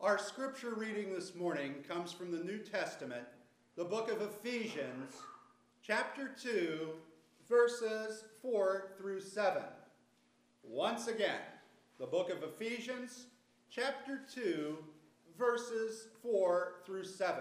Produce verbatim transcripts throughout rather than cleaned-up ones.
Our scripture reading this morning comes from the New Testament, the book of Ephesians, chapter two, verses four through seven. Once again, the book of Ephesians, chapter two, verses four through seven.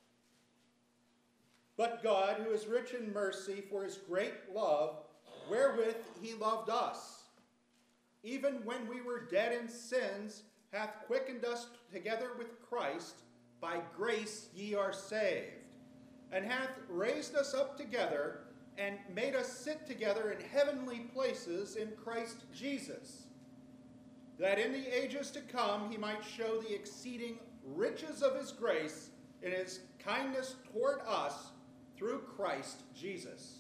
But God, who is rich in mercy for his great love, wherewith he loved us, even when we were dead in sins, hath quickened us together with Christ. By grace ye are saved, and hath raised us up together, and made us sit together in heavenly places in Christ Jesus, that in the ages to come he might show the exceeding riches of his grace in his kindness toward us through Christ Jesus.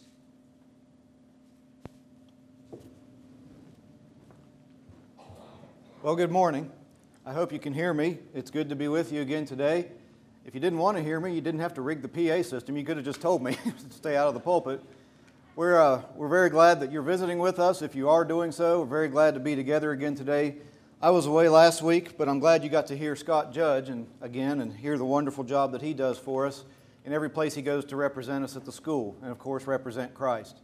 Well, good morning. I hope you can hear me. It's good to be with you again today. If you didn't want to hear me, you didn't have to rig the P A system. You could have just told me to stay out of the pulpit. We're, uh, we're very glad that you're visiting with us. If you are doing so, we're very glad to be together again today. I was away last week, but I'm glad you got to hear Scott Judge and again and hear the wonderful job that he does for us in every place he goes to represent us at the school and, of course, represent Christ.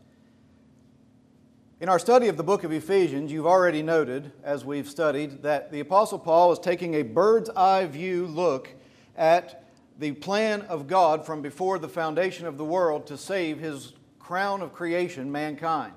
In our study of the book of Ephesians, you've already noted, as we've studied, that the Apostle Paul is taking a bird's eye view look at the plan of God from before the foundation of the world to save his crown of creation, mankind.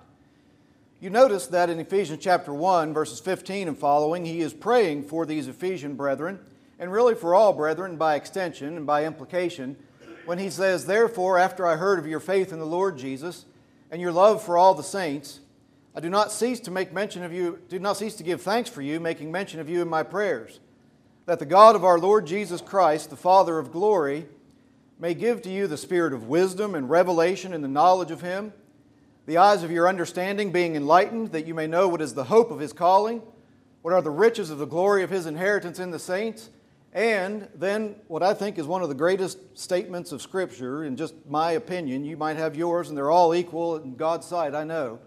You notice that in Ephesians chapter one, verses fifteen and following, he is praying for these Ephesian brethren, and really for all brethren by extension and by implication, when he says, "Therefore, after I heard of your faith in the Lord Jesus and your love for all the saints, I do not cease to make mention of you, do not cease to give thanks for you, making mention of you in my prayers, that the God of our Lord Jesus Christ, the Father of glory, may give to you the spirit of wisdom and revelation in the knowledge of him, the eyes of your understanding being enlightened, that you may know what is the hope of his calling, what are the riches of the glory of his inheritance in the saints, and then what I think is one of the greatest statements of Scripture, in just my opinion, you might have yours and they're all equal in God's sight, I know.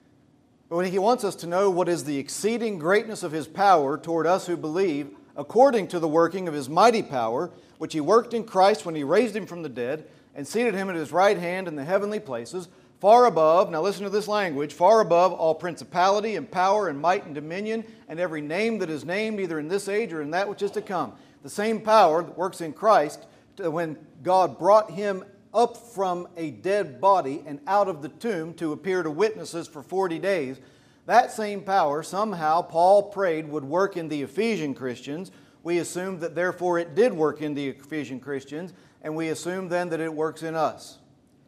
But when he wants us to know what is the exceeding greatness of his power toward us who believe, according to the working of his mighty power, which he worked in Christ when he raised him from the dead and seated him at his right hand in the heavenly places, far above, now listen to this language, far above all principality and power and might and dominion and every name that is named either in this age or in that which is to come. The same power that works in Christ when God brought him up from a dead body and out of the tomb to appear to witnesses for forty days, that same power somehow Paul prayed would work in the Ephesian Christians. We assumed that therefore it did work in the Ephesian Christians, and we assume then that it works in us.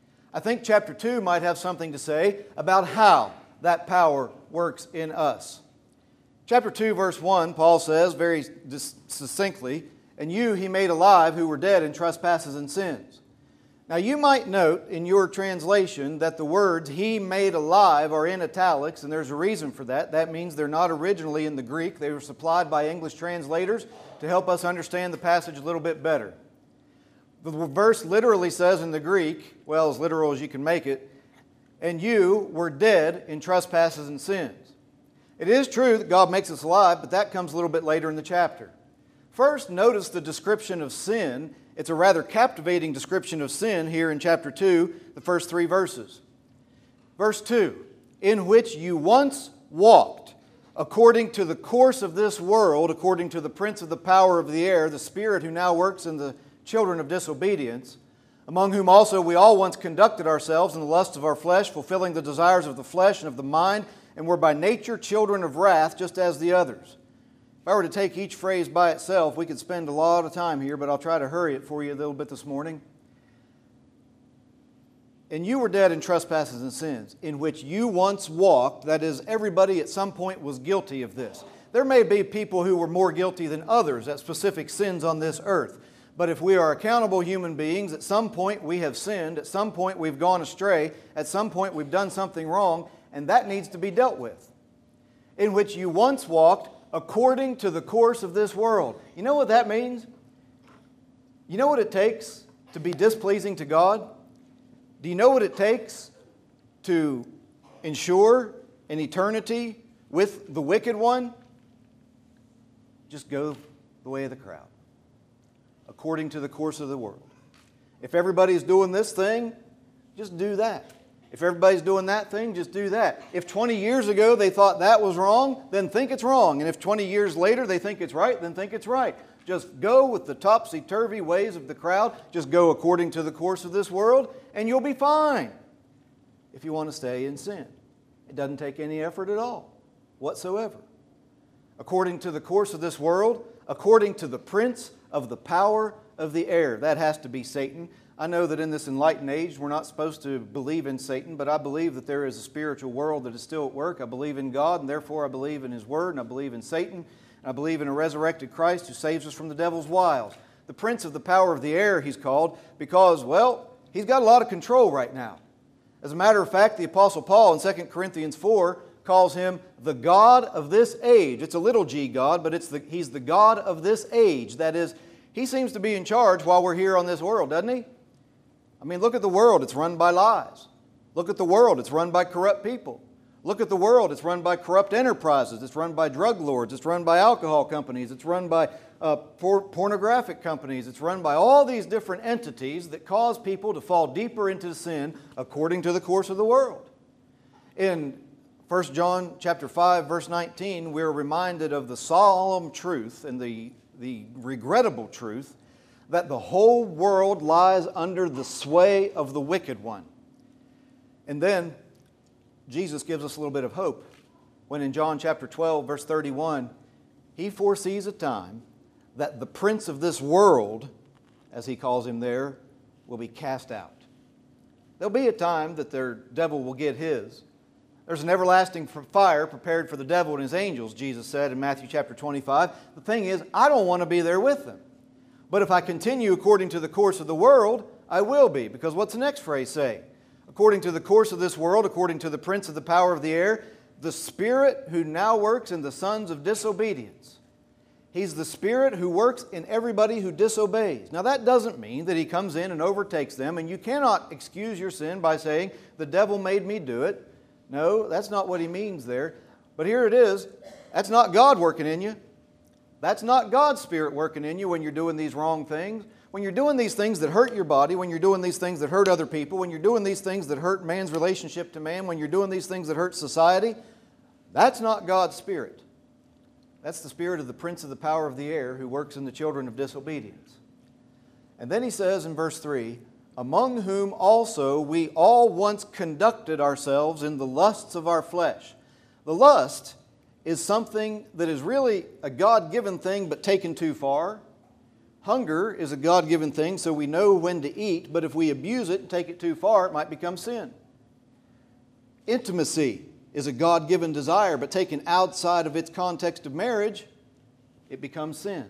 I think chapter two might have something to say about how that power works in us. Chapter two, verse one, Paul says very succinctly, "And you he made alive who were dead in trespasses and sins." Now you might note in your translation that the words "he made alive" are in italics, and there's a reason for that. That means they're not originally in the Greek. They were supplied by English translators to help us understand the passage a little bit better. The verse literally says in the Greek, well, as literal as you can make it, "And you were dead in trespasses and sins." It is true that God makes us alive, but that comes a little bit later in the chapter. First, notice the description of sin. It's a rather captivating description of sin here in chapter two, the first three verses. Verse two, "In which you once walked, according to the course of this world, according to the prince of the power of the air, the spirit who now works in the children of disobedience, among whom also we all once conducted ourselves in the lusts of our flesh, fulfilling the desires of the flesh and of the mind, and were by nature children of wrath, just as the others." If I were to take each phrase by itself, we could spend a lot of time here, but I'll try to hurry it for you a little bit this morning. "And you were dead in trespasses and sins, in which you once walked," that is, everybody at some point was guilty of this. There may be people who were more guilty than others at specific sins on this earth. But if we are accountable human beings, at some point we have sinned, at some point we've gone astray, at some point we've done something wrong, and that needs to be dealt with. "In which you once walked according to the course of this world." You know what that means? You know what it takes to be displeasing to God? Do you know what it takes to ensure an eternity with the wicked one? Just go the way of the crowd. according to the course of the world. If everybody's doing this thing, just do that. If everybody's doing that thing, just do that. If twenty years ago they thought that was wrong, then think it's wrong. And if twenty years later they think it's right, then think it's right. Just go with the topsy-turvy ways of the crowd. Just go according to the course of this world, and you'll be fine if you want to stay in sin. It doesn't take any effort at all, whatsoever. According to the course of this world, according to the prince of the power of the air. That has to be Satan. I know that in this enlightened age we're not supposed to believe in Satan, but I believe that there is a spiritual world that is still at work. I believe in God, and therefore I believe in His Word, and I believe in Satan. I believe in a resurrected Christ who saves us from the devil's wiles. The prince of the power of the air, he's called, because, well, he's got a lot of control right now. As a matter of fact, the Apostle Paul in Second Corinthians four calls him the God of this age. It's a little g God, but it's the, he's the God of this age. That is, he seems to be in charge while we're here on this world, doesn't he? I mean, look at the world. It's run by lies. Look at the world. It's run by corrupt people. Look at the world. It's run by corrupt enterprises. It's run by drug lords. It's run by alcohol companies. It's run by uh, por- pornographic companies. It's run by all these different entities that cause people to fall deeper into sin according to the course of the world. In First John chapter five, verse nineteen, we're reminded of the solemn truth and the, the regrettable truth that the whole world lies under the sway of the wicked one. And then Jesus gives us a little bit of hope when in John chapter twelve, verse thirty-one, He foresees a time that the prince of this world, as He calls him there, will be cast out. There'll be a time that their devil will get his. There's an everlasting fire prepared for the devil and his angels, Jesus said in Matthew chapter twenty-five. The thing is, I don't want to be there with them. But if I continue according to the course of the world, I will be. Because what's the next phrase say? According to the course of this world, according to the prince of the power of the air, the spirit who now works in the sons of disobedience. He's the spirit who works in everybody who disobeys. Now that doesn't mean that he comes in and overtakes them, and you cannot excuse your sin by saying, the devil made me do it. No, that's not what he means there. But here it is. That's not God working in you. That's not God's Spirit working in you when you're doing these wrong things. When you're doing these things that hurt your body, when you're doing these things that hurt other people, when you're doing these things that hurt man's relationship to man, when you're doing these things that hurt society, that's not God's Spirit. That's the spirit of the prince of the power of the air who works in the children of disobedience. And then he says in verse three, among whom also we all once conducted ourselves in the lusts of our flesh. The lust is something that is really a God-given thing but taken too far. Hunger is a God-given thing, so we know when to eat, but if we abuse it and take it too far, it might become sin. Intimacy is a God-given desire, but taken outside of its context of marriage, it becomes sin.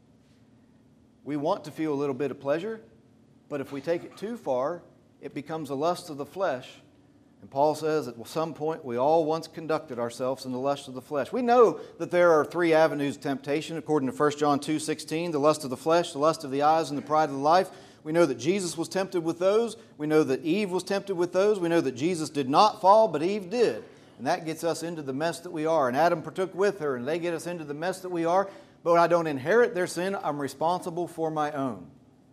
We want to feel a little bit of pleasure, but if we take it too far, it becomes a lust of the flesh. And Paul says that at some point we all once conducted ourselves in the lust of the flesh. We know that there are three avenues of temptation according to First John two sixteen, the lust of the flesh, the lust of the eyes, and the pride of the life. We know that Jesus was tempted with those. We know that Eve was tempted with those. We know that Jesus did not fall, but Eve did. And that gets us into the mess that we are. And Adam partook with her, and they get us into the mess that we are. But I don't inherit their sin. I'm responsible for my own.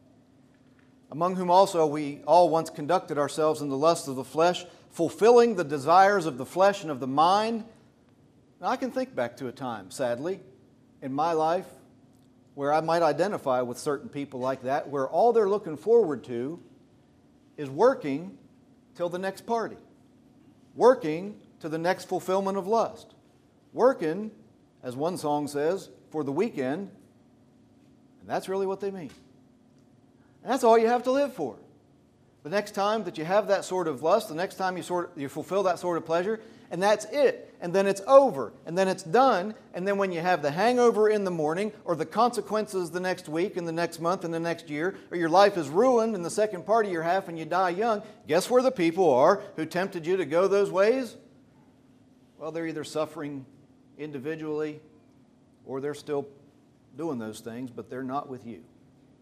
Among whom also we all once conducted ourselves in the lust of the flesh, fulfilling the desires of the flesh and of the mind. Now, I can think back to a time, sadly, in my life where I might identify with certain people like that, where all they're looking forward to is working till the next party, working to the next fulfillment of lust, working, as one song says, for the weekend, and that's really what they mean. And that's all you have to live for. The next time that you have that sort of lust, the next time you sort you fulfill that sort of pleasure, and that's it. And then it's over, and then it's done, and then when you have the hangover in the morning, or the consequences the next week, and the next month, and the next year, or your life is ruined in the second part of your half and you die young, guess where the people are who tempted you to go those ways? Well, they're either suffering individually, or they're still doing those things, but they're not with you.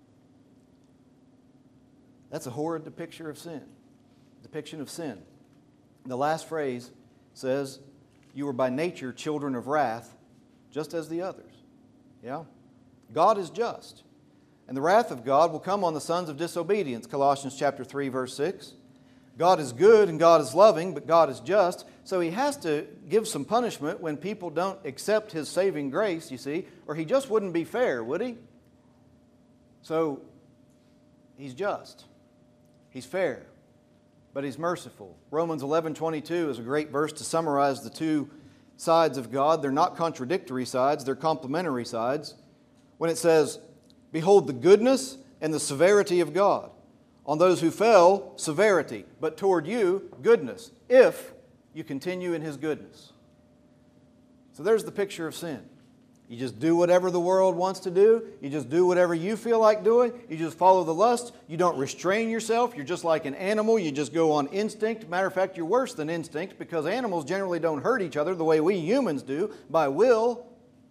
That's a horrid depiction of sin. Depiction of sin. The last phrase says, you are by nature children of wrath, just as the others. Yeah? God is just. And the wrath of God will come on the sons of disobedience, Colossians chapter three, verse six. God is good and God is loving, but God is just. So He has to give some punishment when people don't accept His saving grace, you see, or He just wouldn't be fair, would He? So He's just. He's fair, but He's merciful. Romans eleven twenty-two is a great verse to summarize the two sides of God. They're not contradictory sides, they're complementary sides. When it says, behold the goodness and the severity of God. On those who fell, severity, but toward you, goodness, if you continue in His goodness. So there's the picture of sin. You just do whatever the world wants to do. You just do whatever you feel like doing. You just follow the lust. You don't restrain yourself. You're just like an animal. You just go on instinct. Matter of fact, you're worse than instinct because animals generally don't hurt each other the way we humans do by will.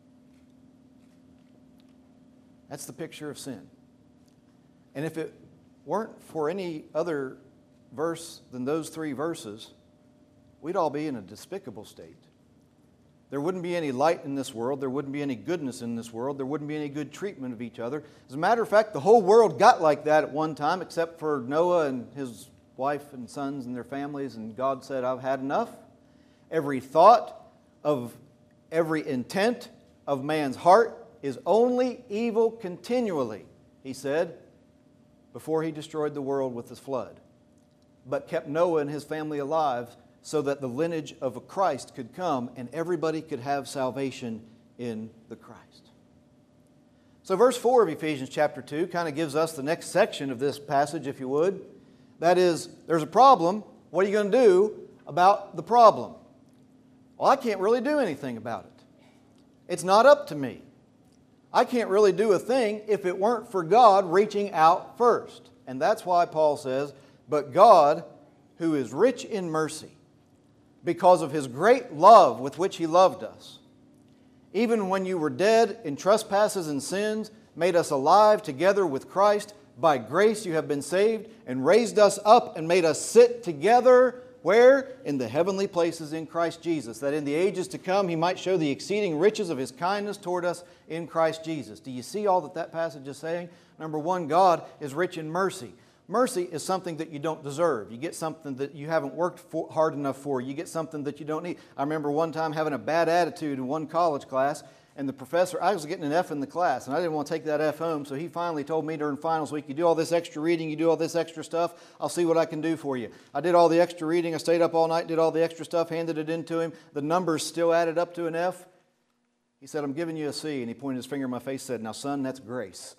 That's the picture of sin. And if it weren't for any other verse than those three verses, we'd all be in a despicable state. There wouldn't be any light in this world. There wouldn't be any goodness in this world. There wouldn't be any good treatment of each other. As a matter of fact, the whole world got like that at one time, except for Noah and his wife and sons and their families, and God said, I've had enough. Every thought of every intent of man's heart is only evil continually, He said, before He destroyed the world with His flood, but kept Noah and his family alive so that the lineage of a Christ could come and everybody could have salvation in the Christ. So verse four of Ephesians chapter two kind of gives us the next section of this passage, if you would. That is, there's a problem. What are you going to do about the problem? Well, I can't really do anything about it. It's not up to me. I can't really do a thing if it weren't for God reaching out first. And that's why Paul says, but God, who is rich in mercy, because of His great love with which He loved us, even when you were dead in trespasses and sins, made us alive together with Christ. By grace you have been saved, and raised us up and made us sit together, where? In the heavenly places in Christ Jesus, that in the ages to come He might show the exceeding riches of His kindness toward us in Christ Jesus. Do you see all that that passage is saying? Number one, God is rich in mercy. Mercy is something that you don't deserve. You get something that you haven't worked for, hard enough for. You get something that you don't need. I remember one time having a bad attitude in one college class, and the professor, I was getting an F in the class, and I didn't want to take that F home, so he finally told me during finals week, you do all this extra reading, you do all this extra stuff, I'll see what I can do for you. I did all the extra reading, I stayed up all night, did all the extra stuff, handed it in to him. The numbers still added up to an F. He said, I'm giving you a C, and he pointed his finger in my face and said, now son, that's grace.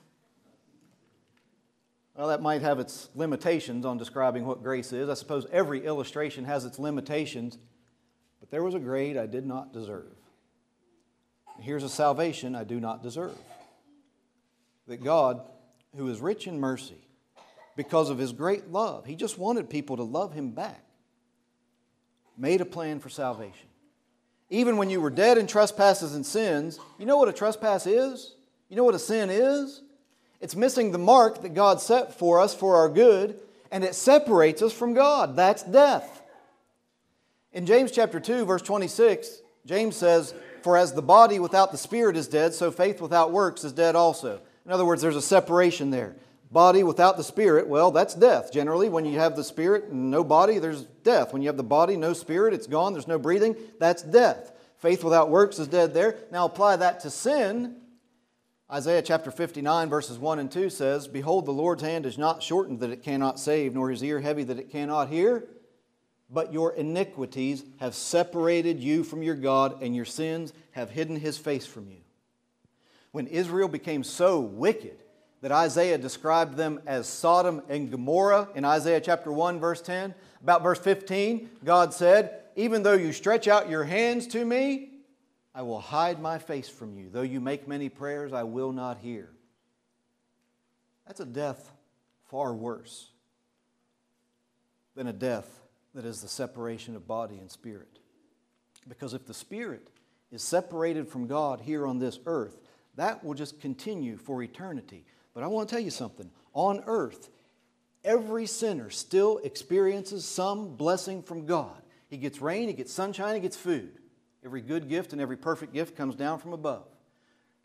Well, that might have its limitations on describing what grace is. I suppose every illustration has its limitations, but there was a grade I did not deserve. Here's a salvation I do not deserve. That God, who is rich in mercy, because of His great love, He just wanted people to love Him back, made a plan for salvation. Even when you were dead in trespasses and sins, you know what a trespass is? You know what a sin is? It's missing the mark that God set for us for our good, and it separates us from God. That's death. In James chapter two, verse twenty-six, James says, for as the body without the spirit is dead, so faith without works is dead also. In other words, there's a separation there. Body without the spirit, well, that's death. Generally, when you have the spirit and no body, there's death. When you have the body, no spirit, it's gone, there's no breathing, that's death. Faith without works is dead there. Now apply that to sin. Isaiah chapter fifty-nine, verses one and two says, behold, the Lord's hand is not shortened that it cannot save, nor His ear heavy that it cannot hear. But your iniquities have separated you from your God, and your sins have hidden His face from you. When Israel became so wicked that Isaiah described them as Sodom and Gomorrah in Isaiah chapter one, verse ten, about verse fifteen, God said, even though you stretch out your hands to me, I will hide my face from you. Though you make many prayers, I will not hear. That's a death far worse than a death that is the separation of body and spirit. Because if the spirit is separated from God here on this earth, that will just continue for eternity. But I want to tell you something. On earth, every sinner still experiences some blessing from God. He gets rain, he gets sunshine, he gets food. Every good gift and every perfect gift comes down from above.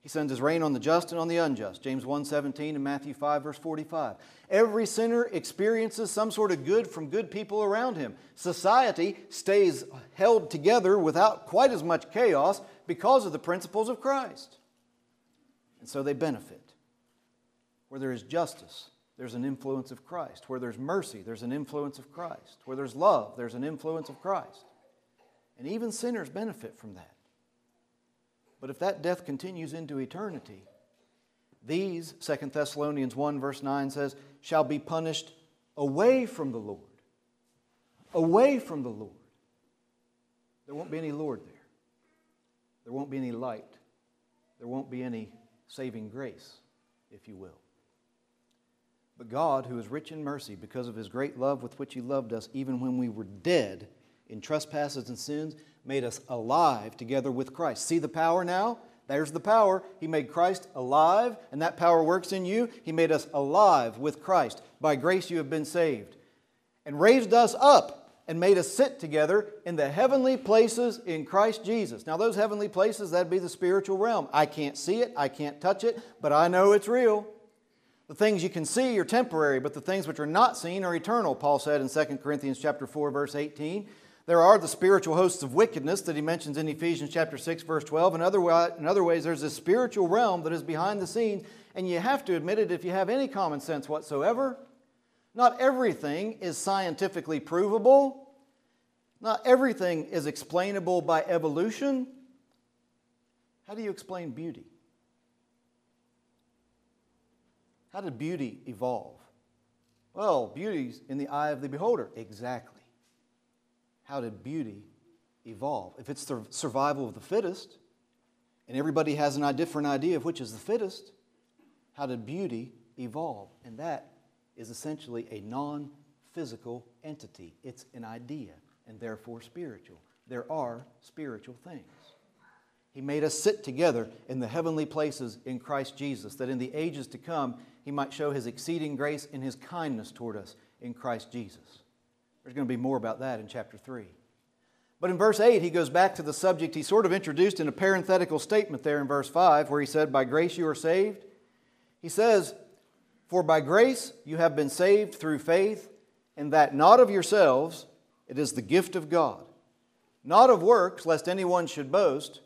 He sends His rain on the just and on the unjust, James one seventeen and Matthew five, verse forty-five. Every sinner experiences some sort of good from good people around him. Society stays held together without quite as much chaos because of the principles of Christ. And so they benefit. Where there is justice, there's an influence of Christ. Where there's mercy, there's an influence of Christ. Where there's love, there's an influence of Christ. And even sinners benefit from that. But if that death continues into eternity, these, Second Thessalonians one verse nine says, shall be punished away from the Lord. Away from the Lord. There won't be any Lord there. There won't be any light. There won't be any saving grace, if you will. But God, who is rich in mercy because of His great love with which He loved us, even when we were dead in trespasses and sins, made us alive together with Christ. See the power now? There's the power. He made Christ alive, and that power works in you. He made us alive with Christ. By grace you have been saved. And raised us up and made us sit together in the heavenly places in Christ Jesus. Now those heavenly places, that'd be the spiritual realm. I can't see it, I can't touch it, but I know it's real. The things you can see are temporary, but the things which are not seen are eternal, Paul said in Second Corinthians chapter four, verse eighteen. There are the spiritual hosts of wickedness that he mentions in Ephesians chapter six, verse twelve. In other, in other ways, there's a spiritual realm that is behind the scenes, and you have to admit it if you have any common sense whatsoever. Not everything is scientifically provable. Not everything is explainable by evolution. How do you explain beauty? How did beauty evolve? Well, beauty's in the eye of the beholder. Exactly. How did beauty evolve? If it's the survival of the fittest, and everybody has a different idea of which is the fittest, how did beauty evolve? And that is essentially a non-physical entity. It's an idea, and therefore spiritual. There are spiritual things. He made us sit together in the heavenly places in Christ Jesus, that in the ages to come He might show His exceeding grace and His kindness toward us in Christ Jesus. There's going to be more about that in chapter three. But in verse eight, he goes back to the subject he sort of introduced in a parenthetical statement there in verse five, where he said, by grace you are saved. He says, for by grace you have been saved through faith, and that not of yourselves, it is the gift of God. Not of works, lest anyone should boast,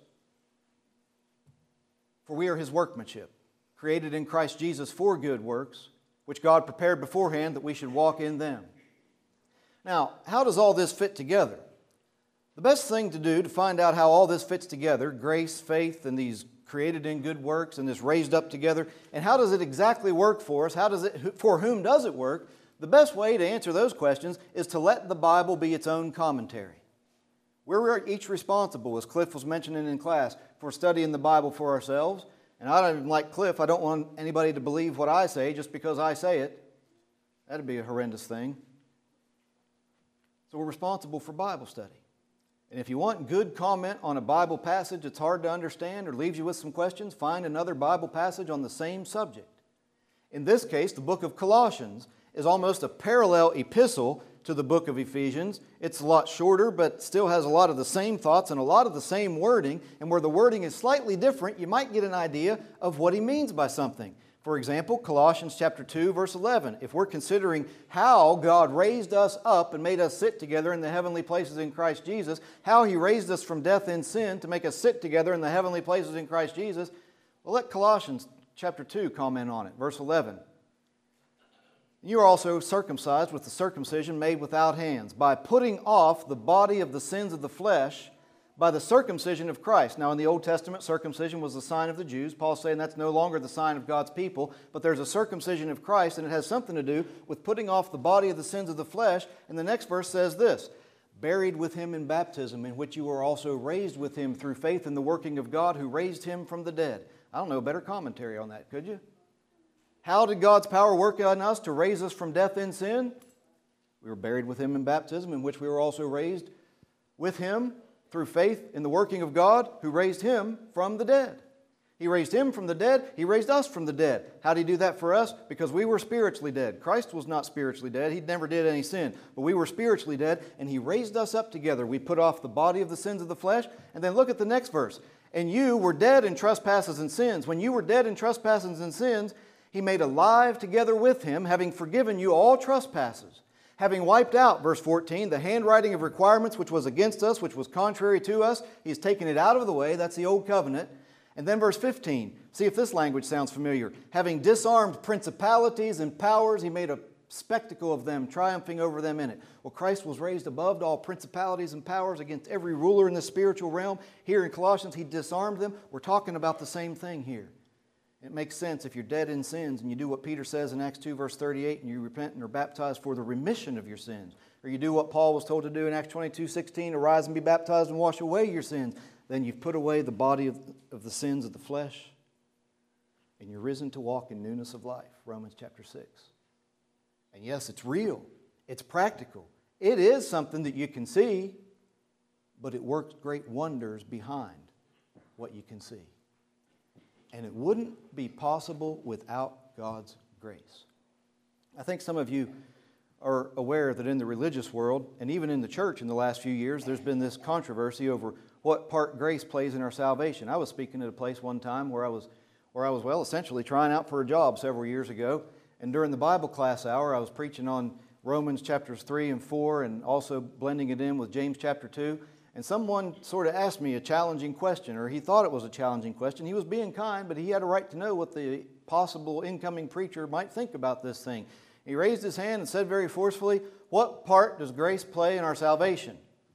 for we are His workmanship, created in Christ Jesus for good works, which God prepared beforehand that we should walk in them. Now, how does all this fit together? The best thing to do to find out how all this fits together, grace, faith, and these created in good works, and this raised up together, and how does it exactly work for us? How does it, for whom does it work? The best way to answer those questions is to let the Bible be its own commentary. We're each responsible, as Cliff was mentioning in class, for studying the Bible for ourselves. And I don't even like Cliff. I don't want anybody to believe what I say just because I say it. That'd be a horrendous thing. So we're responsible for Bible study. And if you want good comment on a Bible passage that's hard to understand or leaves you with some questions, find another Bible passage on the same subject. In this case, the book of Colossians is almost a parallel epistle to the book of Ephesians. It's a lot shorter, but still has a lot of the same thoughts and a lot of the same wording. And where the wording is slightly different, you might get an idea of what he means by something. For example, Colossians chapter two, verse eleven. If we're considering how God raised us up and made us sit together in the heavenly places in Christ Jesus, how He raised us from death in sin to make us sit together in the heavenly places in Christ Jesus, well, let Colossians chapter two comment on it. Verse eleven. You are also circumcised with the circumcision made without hands, by putting off the body of the sins of the flesh by the circumcision of Christ. Now in the Old Testament, circumcision was the sign of the Jews. Paul's saying that's no longer the sign of God's people, but there's a circumcision of Christ, and it has something to do with putting off the body of the sins of the flesh. And the next verse says this, buried with Him in baptism, in which you were also raised with Him through faith in the working of God who raised Him from the dead. I don't know a better commentary on that, could you? How did God's power work on us to raise us from death in sin? We were buried with Him in baptism, in which we were also raised with Him through faith in the working of God who raised Him from the dead. He raised Him from the dead. He raised us from the dead. How did He do that for us? Because we were spiritually dead. Christ was not spiritually dead. He never did any sin. But we were spiritually dead, and He raised us up together. We put off the body of the sins of the flesh. And then look at the next verse. And you were dead in trespasses and sins. When you were dead in trespasses and sins, He made alive together with Him, having forgiven you all trespasses, having wiped out, verse fourteen, the handwriting of requirements which was against us, which was contrary to us. He's taken it out of the way. That's the old covenant. And then verse fifteen, see if this language sounds familiar. Having disarmed principalities and powers, He made a spectacle of them, triumphing over them in it. Well, Christ was raised above all principalities and powers against every ruler in the spiritual realm. Here in Colossians, He disarmed them. We're talking about the same thing here. It makes sense if you're dead in sins and you do what Peter says in Acts two, verse thirty-eight, and you repent and are baptized for the remission of your sins. Or you do what Paul was told to do in Acts twenty-two, sixteen, arise and be baptized and wash away your sins. Then you've put away the body of, of the sins of the flesh, and you're risen to walk in newness of life, Romans chapter six. And yes, it's real. It's practical. It is something that you can see, but it works great wonders behind what you can see. And it wouldn't be possible without God's grace. I think some of you are aware that in the religious world, and even in the church in the last few years, there's been this controversy over what part grace plays in our salvation. I was speaking at a place one time where I was, where I was well, essentially trying out for a job several years ago. And during the Bible class hour, I was preaching on Romans chapters three and four and also blending it in with James chapter two. And someone sort of asked me a challenging question, or he thought it was a challenging question. He was being kind, but he had a right to know what the possible incoming preacher might think about this thing. He raised his hand and said very forcefully, "What part does grace play in our salvation?"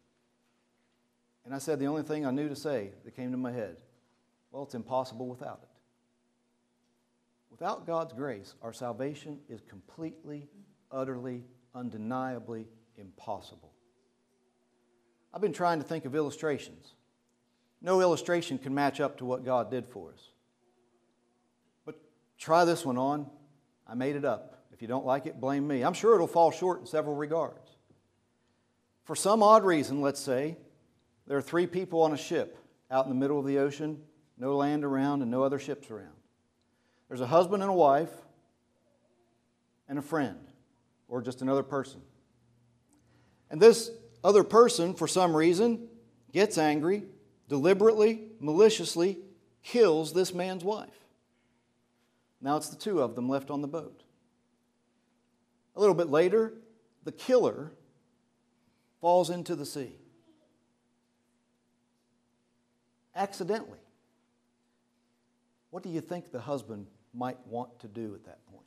And I said the only thing I knew to say that came to my head, well, it's impossible without it. Without God's grace, our salvation is completely, utterly, undeniably impossible. I've been trying to think of illustrations. No illustration can match up to what God did for us. But try this one on. I made it up. If you don't like it, blame me. I'm sure it'll fall short in several regards. For some odd reason, let's say, there are three people on a ship out in the middle of the ocean, no land around and no other ships around. There's a husband and a wife and a friend, or just another person. And this other person, for some reason, gets angry, deliberately, maliciously kills this man's wife. Now it's the two of them left on the boat. A little bit later, the killer falls into the sea. Accidentally. What do you think the husband might want to do at that point?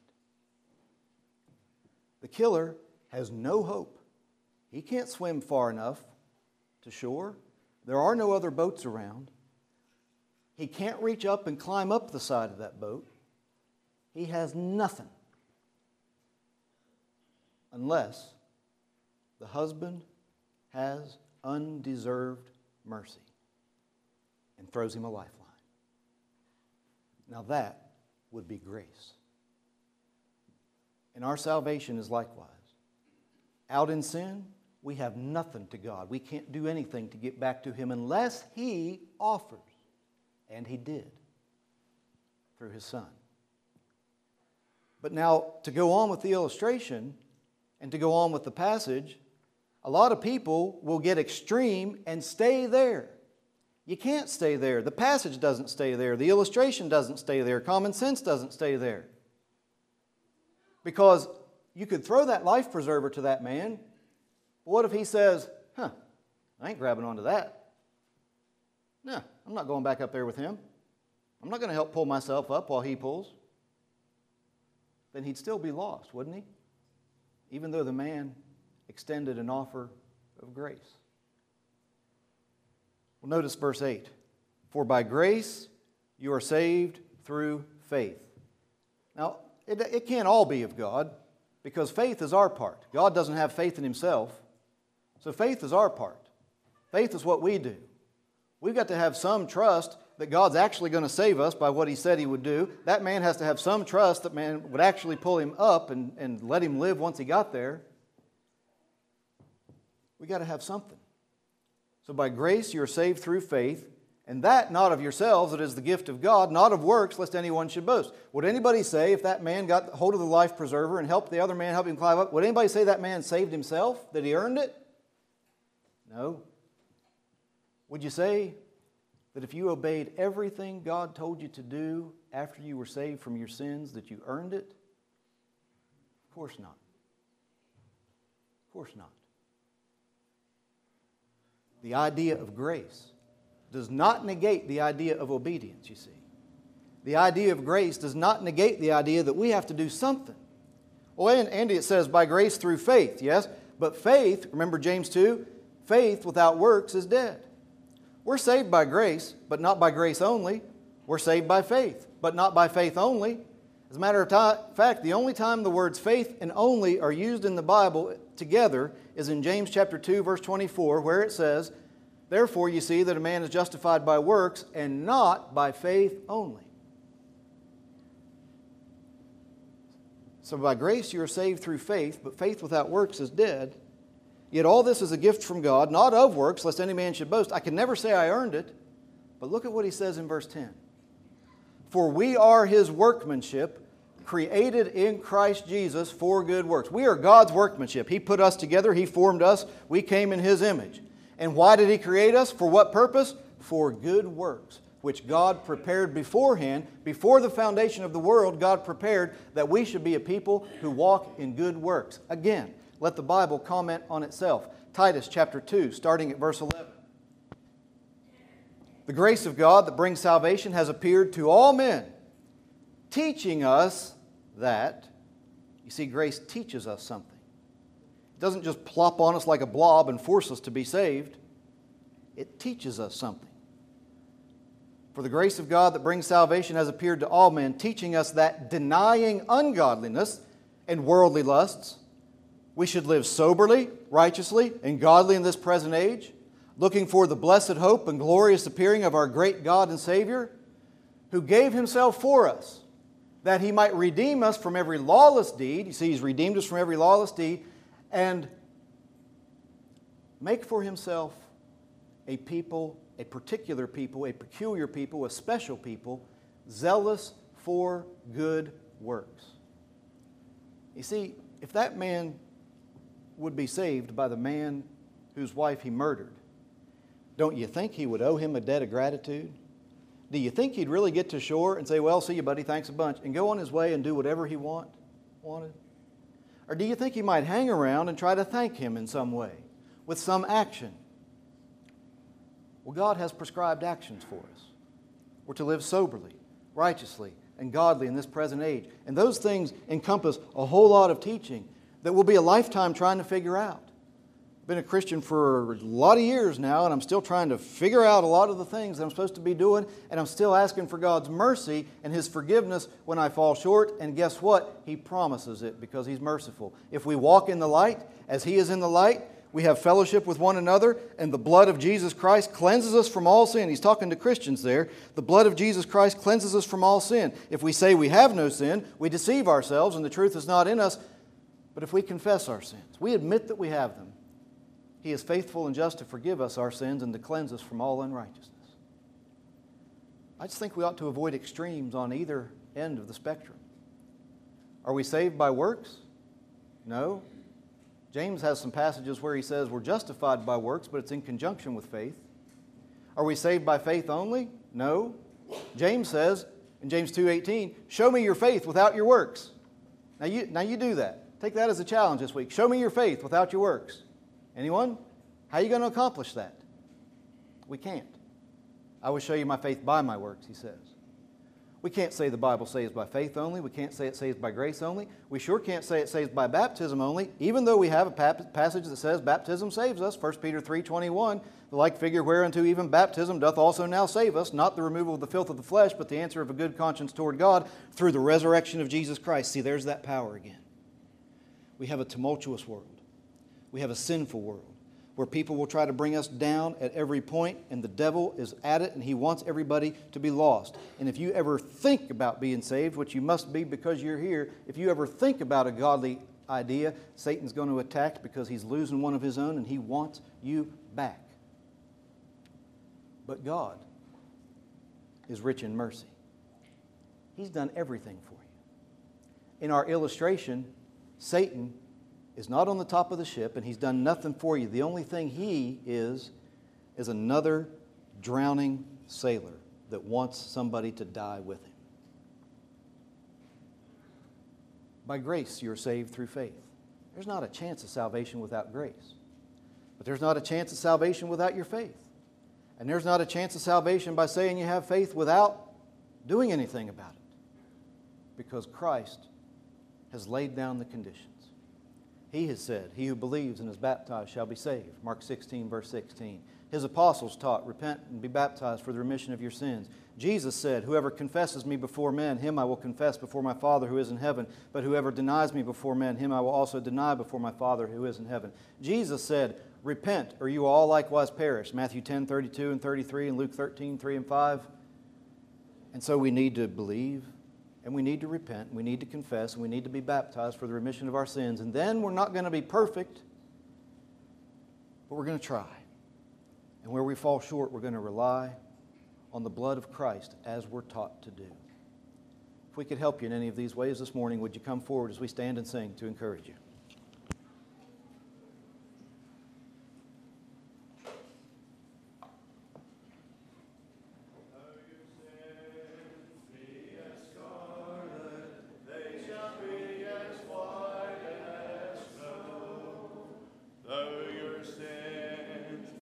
The killer has no hope. He can't swim far enough to shore. There are no other boats around. He can't reach up and climb up the side of that boat. He has nothing unless the husband has undeserved mercy and throws him a lifeline. Now that would be grace. And our salvation is likewise. Out in sin, we have nothing to God. We can't do anything to get back to Him unless He offers. And He did through His Son. But now, to go on with the illustration and to go on with the passage, a lot of people will get extreme and stay there. You can't stay there. The passage doesn't stay there. The illustration doesn't stay there. Common sense doesn't stay there. Because you could throw that life preserver to that man. But what if he says, huh, I ain't grabbing onto that. No, I'm not going back up there with him. I'm not going to help pull myself up while he pulls. Then he'd still be lost, wouldn't he? Even though the man extended an offer of grace. Well, notice verse eight. For by grace you are saved through faith. Now, it, it can't all be of God, because faith is our part. God doesn't have faith in Himself, so faith is our part. Faith is what we do. We've got to have some trust that God's actually going to save us by what He said He would do. That man has to have some trust that man would actually pull him up and, and let him live once he got there. We've got to have something. So by grace you are saved through faith, and that not of yourselves, it is the gift of God, not of works, lest anyone should boast. Would anybody say, if that man got hold of the life preserver and helped the other man help him climb up, would anybody say that man saved himself, that he earned it? No. Would you say that if you obeyed everything God told you to do after you were saved from your sins, that you earned it? Of course not. Of course not. The idea of grace does not negate the idea of obedience, you see. The idea of grace does not negate the idea that we have to do something. Well, and Andy, it says, by grace through faith, yes? But faith, remember James two, faith without works is dead. We're saved by grace, but not by grace only. We're saved by faith, but not by faith only. As a matter of ti- fact, the only time the words faith and only are used in the Bible together is in James chapter two, verse twenty-four, where it says, therefore you see that a man is justified by works and not by faith only. So by grace you are saved through faith, but faith without works is dead. Yet all this is a gift from God, not of works, lest any man should boast. I can never say I earned it, but look at what he says in verse ten. For we are His workmanship, created in Christ Jesus for good works. We are God's workmanship. He put us together. He formed us. We came in His image. And why did He create us? For what purpose? For good works, which God prepared beforehand. Before the foundation of the world, God prepared that we should be a people who walk in good works. Again, let the Bible comment on itself. Titus chapter two, starting at verse eleven. The grace of God that brings salvation has appeared to all men, teaching us that, you see, grace teaches us something. It doesn't just plop on us like a blob and force us to be saved. It teaches us something. For the grace of God that brings salvation has appeared to all men, teaching us that denying ungodliness and worldly lusts, we should live soberly, righteously, and godly in this present age, looking for the blessed hope and glorious appearing of our great God and Savior, who gave Himself for us, that He might redeem us from every lawless deed. You see, He's redeemed us from every lawless deed, and make for Himself a people, a particular people, a peculiar people, a special people, zealous for good works. You see, if that man would be saved by the man whose wife he murdered, don't you think he would owe him a debt of gratitude? Do you think he'd really get to shore and say, well, see you, buddy, thanks a bunch, and go on his way and do whatever he want, wanted? Or do you think he might hang around and try to thank him in some way, with some action? Well, God has prescribed actions for us. We're to live soberly, righteously, and godly in this present age. And those things encompass a whole lot of teaching that will be a lifetime trying to figure out. I've been a Christian for a lot of years now, and I'm still trying to figure out a lot of the things that I'm supposed to be doing, and I'm still asking for God's mercy and His forgiveness when I fall short, and guess what? He promises it because He's merciful. If we walk in the light, as He is in the light, we have fellowship with one another, and the blood of Jesus Christ cleanses us from all sin. He's talking to Christians there. The blood of Jesus Christ cleanses us from all sin. If we say we have no sin, we deceive ourselves, and the truth is not in us. But if we confess our sins, we admit that we have them, He is faithful and just to forgive us our sins and to cleanse us from all unrighteousness. I just think we ought to avoid extremes on either end of the spectrum. Are we saved by works? No. James has some passages where he says we're justified by works, but it's in conjunction with faith. Are we saved by faith only? No. James says in James two eighteen, show me your faith without your works. Now you, now you do that. Take that as a challenge this week. Show me your faith without your works. Anyone? How are you going to accomplish that? We can't. I will show you my faith by my works, he says. We can't say the Bible saves by faith only. We can't say it saves by grace only. We sure can't say it saves by baptism only, even though we have a passage that says baptism saves us. First Peter three twenty-one, the like figure whereunto even baptism doth also now save us, not the removal of the filth of the flesh, but the answer of a good conscience toward God through the resurrection of Jesus Christ. See, there's that power again. We have a tumultuous world. We have a sinful world where people will try to bring us down at every point, and the devil is at it, and he wants everybody to be lost. And if you ever think about being saved, which you must be because you're here, if you ever think about a godly idea, Satan's going to attack because he's losing one of his own, and he wants you back. But God is rich in mercy. He's done everything for you. In our illustration, Satan is not on the top of the ship, and he's done nothing for you. The only thing he is is another drowning sailor that wants somebody to die with him. By grace, you're saved through faith. There's not a chance of salvation without grace. But there's not a chance of salvation without your faith. And there's not a chance of salvation by saying you have faith without doing anything about it. Because Christ has laid down the conditions. He has said, "He who believes and is baptized shall be saved." Mark sixteen, verse sixteen. His apostles taught, "Repent and be baptized for the remission of your sins." Jesus said, "Whoever confesses me before men, him I will confess before my Father who is in heaven. But whoever denies me before men, him I will also deny before my Father who is in heaven." Jesus said, "Repent, or you will all likewise perish." Matthew ten, thirty-two and thirty-three, and Luke thirteen, three and five. And so we need to believe, and we need to repent, and we need to confess, and we need to be baptized for the remission of our sins. And then we're not going to be perfect, but we're going to try. And where we fall short, we're going to rely on the blood of Christ as we're taught to do. If we could help you in any of these ways this morning, would you come forward as we stand and sing to encourage you?